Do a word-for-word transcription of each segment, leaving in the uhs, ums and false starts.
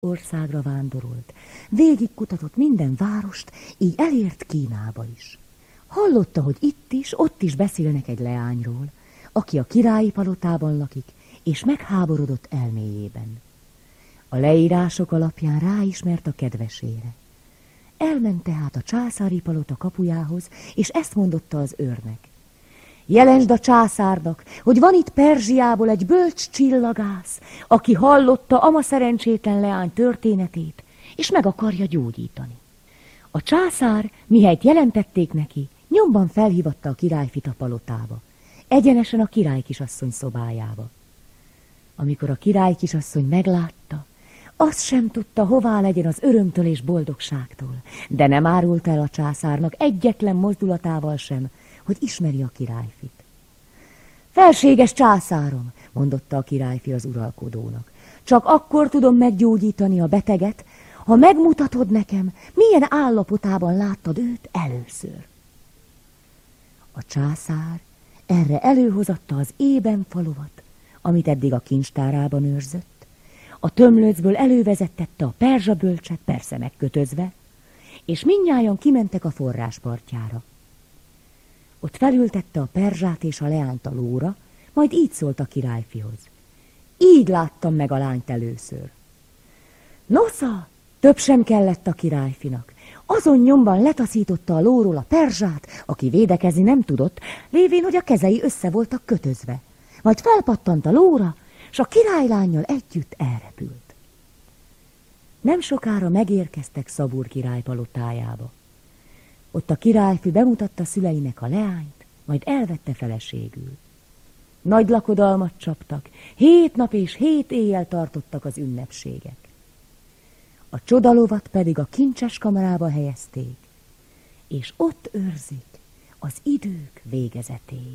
Országra vándorolt, végigkutatott minden várost, így elért Kínába is. Hallotta, hogy itt is, ott is beszélnek egy leányról, aki a királyi palotában lakik, és megháborodott elméjében. A leírások alapján ráismert a kedvesére. Elment tehát a császári palota kapujához, és ezt mondotta az őrnek. Jelentsd a császárnak, hogy van itt Perzsiából egy bölcs csillagász, aki hallotta ama szerencsétlen leány történetét, és meg akarja gyógyítani. A császár, mihelyt jelentették neki, nyomban felhívatta a királyfit a palotába, egyenesen a királykisasszony szobájába. Amikor a királykisasszony meglátta, azt sem tudta, hová legyen az örömtől és boldogságtól, de nem árult el a császárnak egyetlen mozdulatával sem, hogy ismeri a királyfit. Felséges császárom, mondotta a királyfi az uralkodónak, csak akkor tudom meggyógyítani a beteget, ha megmutatod nekem, milyen állapotában láttad őt először. A császár erre előhozatta az ében falovat, amit eddig a kincstárában őrzött, a tömlöcből elővezettette a perzsa bölcset, persze megkötözve, és mindnyájan kimentek a forráspartjára. Ott felültette a perzsát és a leányt a lóra, majd így szólt a királyfihoz. Így láttam meg a lányt először. Nosza, több sem kellett a királyfinak. Azon nyomban letaszította a lóról a perzsát, aki védekezni nem tudott, lévén, hogy a kezei össze voltak kötözve. Majd felpattant a lóra, s a királylánnyal együtt elrepült. Nem sokára megérkeztek Szabur király palotájába. Ott a királyfi bemutatta szüleinek a leányt, majd elvette feleségül. Nagy lakodalmat csaptak, hét nap és hét éjjel tartottak az ünnepségek. A csodalovat pedig a kincses kamarába helyezték, és ott őrzik az idők végezetéig.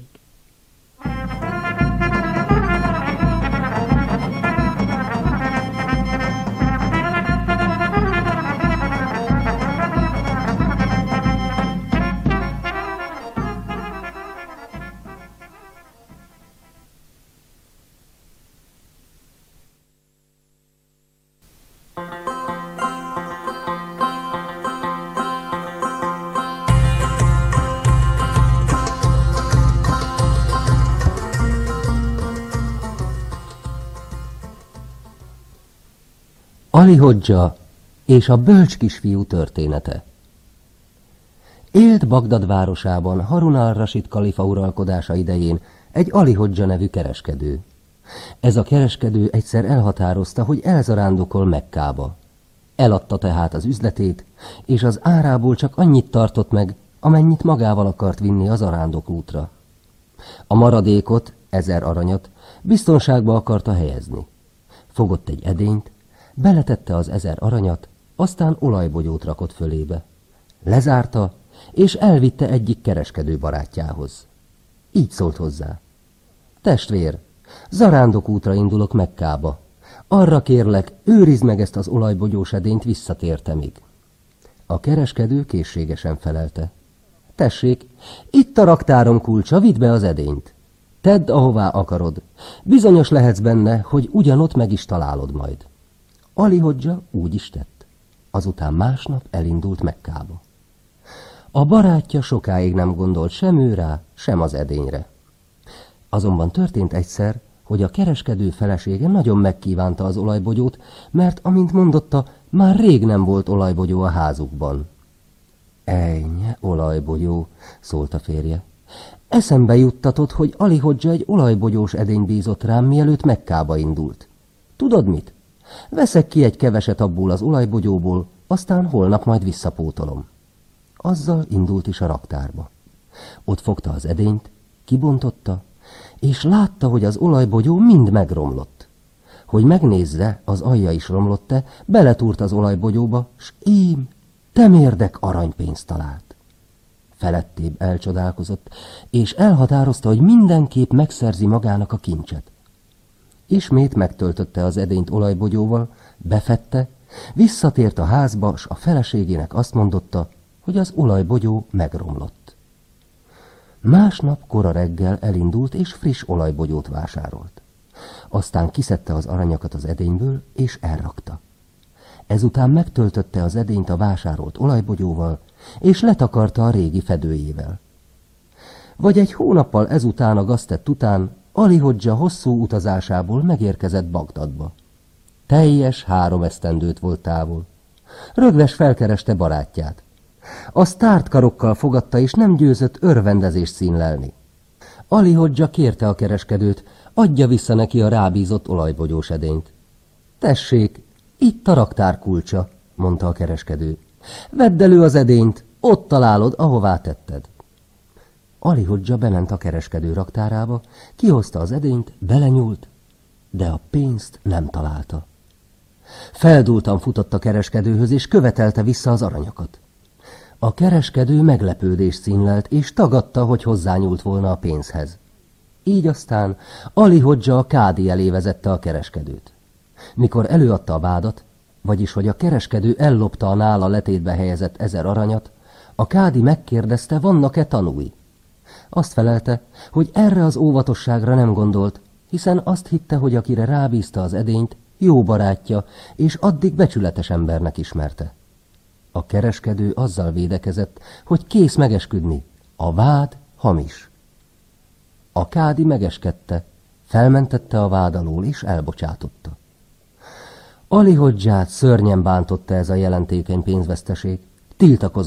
Ali Hodzsa és a bölcs kisfiú története. Élt Bagdad városában Harun al-Rasid kalifa uralkodása idején egy Ali Hodzsa nevű kereskedő. Ez a kereskedő egyszer elhatározta, hogy elzarándokol Mekkába. Eladta tehát az üzletét, és az árából csak annyit tartott meg, amennyit magával akart vinni az zarándokútra. A maradékot, ezer aranyat, biztonságba akarta helyezni. Fogott egy edényt, beletette az ezer aranyat, aztán olajbogyót rakott fölébe. Lezárta, és elvitte egyik kereskedő barátjához. Így szólt hozzá. Testvér, zarándokútra indulok Mekkába. Arra kérlek, őrizd meg ezt az olajbogyós edényt visszatértemig. A kereskedő készségesen felelte. Tessék, itt a raktárom kulcsa, vidd be az edényt. Tedd, ahová akarod. Bizonyos lehetsz benne, hogy ugyanott meg is találod majd. Ali Hodzsa úgy is tett. Azután másnap elindult Mekkába. A barátja sokáig nem gondolt sem ő rá, sem az edényre. Azonban történt egyszer, hogy a kereskedő felesége nagyon megkívánta az olajbogyót, mert, amint mondotta, már rég nem volt olajbogyó a házukban. Ejnye, olajbogyó, szólt a férje. Eszembe juttatott, hogy Ali Hodzsa egy olajbogyós edény bízott rám, mielőtt Mekkába indult. Tudod mit? Veszek ki egy keveset abból az olajbogyóból, aztán holnap majd visszapótolom. Azzal indult is a raktárba. Ott fogta az edényt, kibontotta, és látta, hogy az olajbogyó mind megromlott. Hogy megnézze, az alja is romlott-e, beletúrt az olajbogyóba, s ím, temérdek aranypénzt talált. Felettébb elcsodálkozott, és elhatározta, hogy mindenképp megszerzi magának a kincset. Ismét megtöltötte az edényt olajbogyóval, befette, visszatért a házba, s a feleségének azt mondotta, hogy az olajbogyó megromlott. Másnap kora reggel elindult, és friss olajbogyót vásárolt. Aztán kiszedte az aranyakat az edényből, és elrakta. Ezután megtöltötte az edényt a vásárolt olajbogyóval, és letakarta a régi fedőjével. Vagy egy hónappal ezután a gaztett után Ali Hodzsa hosszú utazásából megérkezett Bagdadba. Teljes három esztendőt volt távol. Rögles felkereste barátját. Az tárt karokkal fogadta, és nem győzött örvendezést színlelni. Ali Hodzsa kérte a kereskedőt, adja vissza neki a rábízott olajbogyós edényt. Tessék, itt a raktár kulcsa, mondta a kereskedő. Vedd elő az edényt, ott találod, ahová tetted. Ali Hodzsa bement a kereskedő raktárába, kihozta az edényt, belenyúlt, de a pénzt nem találta. Feldúltan futott a kereskedőhöz, és követelte vissza az aranyakat. A kereskedő meglepődést színlelt, és tagadta, hogy hozzányúlt volna a pénzhez. Így aztán Ali Hodzsa a kádi elé vezette a kereskedőt. Mikor előadta a vádat, vagyis hogy a kereskedő ellopta a nála letétbe helyezett ezer aranyat, a kádi megkérdezte, vannak-e tanúi. Azt felelte, hogy erre az óvatosságra nem gondolt, hiszen azt hitte, hogy akire rábízta az edényt, jó barátja, és addig becsületes embernek ismerte. A kereskedő azzal védekezett, hogy kész megesküdni, a vád hamis. A kádi megeskedte, felmentette a vád alól, és elbocsátotta. Ali Hodzsát szörnyen bántotta ez a jelentékeny pénzveszteség, tiltakozott